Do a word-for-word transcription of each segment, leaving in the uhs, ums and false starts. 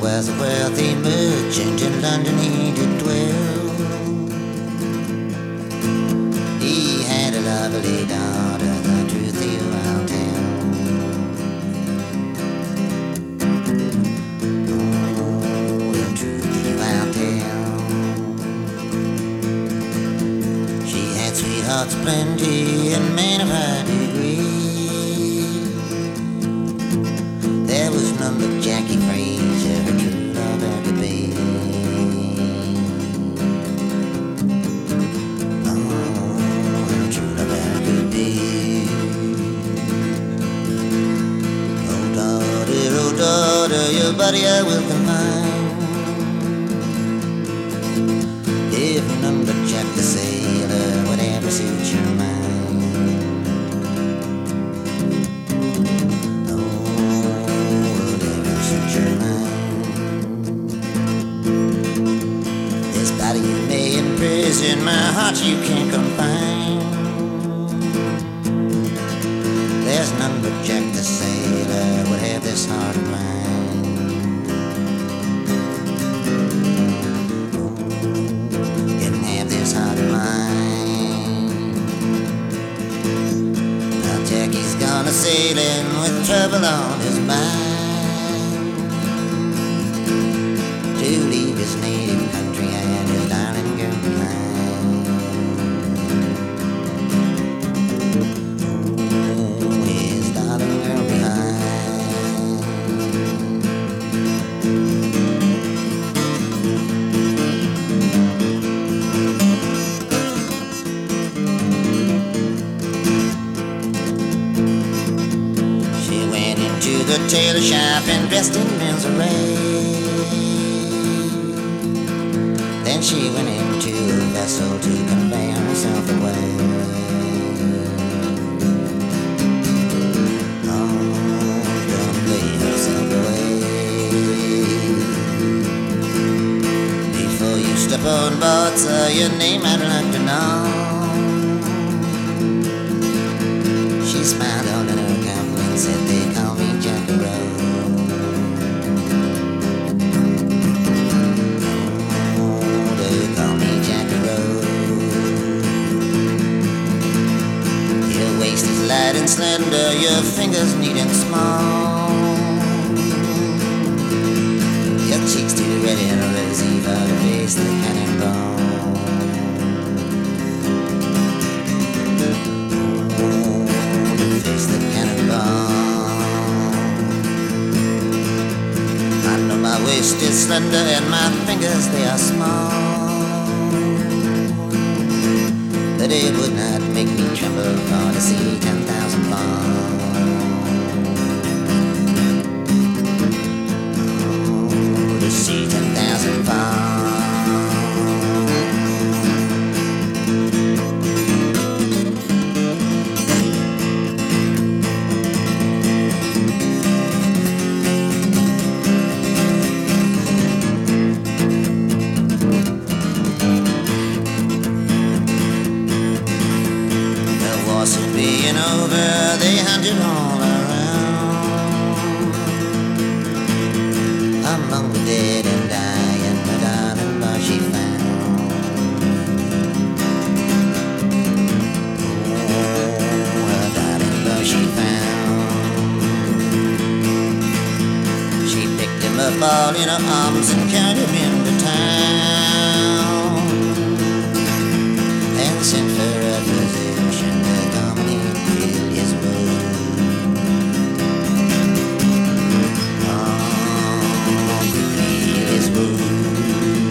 was a wealthy merchant in London he did dwell. He had a lovely daughter, the truth I'll tell. Oh, the truth I'll tell. She had sweethearts plenty and men of high degree. There was none but Jackie Fraser, her true love ever could be. Oh, her true love ever could be. Oh daughter, oh daughter, your body I will confine. If none but Jack the sailor would ever suit your mind. In my heart you can't confine. There's none but Jack the sailor would have this heart of mine. Oh, can have this heart of mine. Now Jackie's gone a sailing with trouble on his mind, to leave his native country and his darling girl behind. The tailor shop and dressed in men's array. Then she went into a vessel to convey herself away. Oh, convey herself away. Before you step on board, sir, your name I'd like to know. She smiled all in her countenance, said they call me Jackaroo. Oh, they call me Jackaroo. Your waist is light and slender, your fingers neat and small. Your cheeks too red and rosy for the face the cannonball. Oh, the face the cannonball. My waist is slender and my fingers they are small, but it would not make me tremble for to see ten thousand falls. Oh, to see ten thousand falls. Being over, they hunted all around, among the dead and dying, the darling boy she found. Oh, her darling boy she found. She picked him up all in her arms and carried him into town, and sent for a physician to come and heal his wound. Oh, to heal his wound.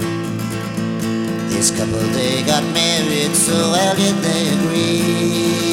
This couple, they got married, so well did they agree.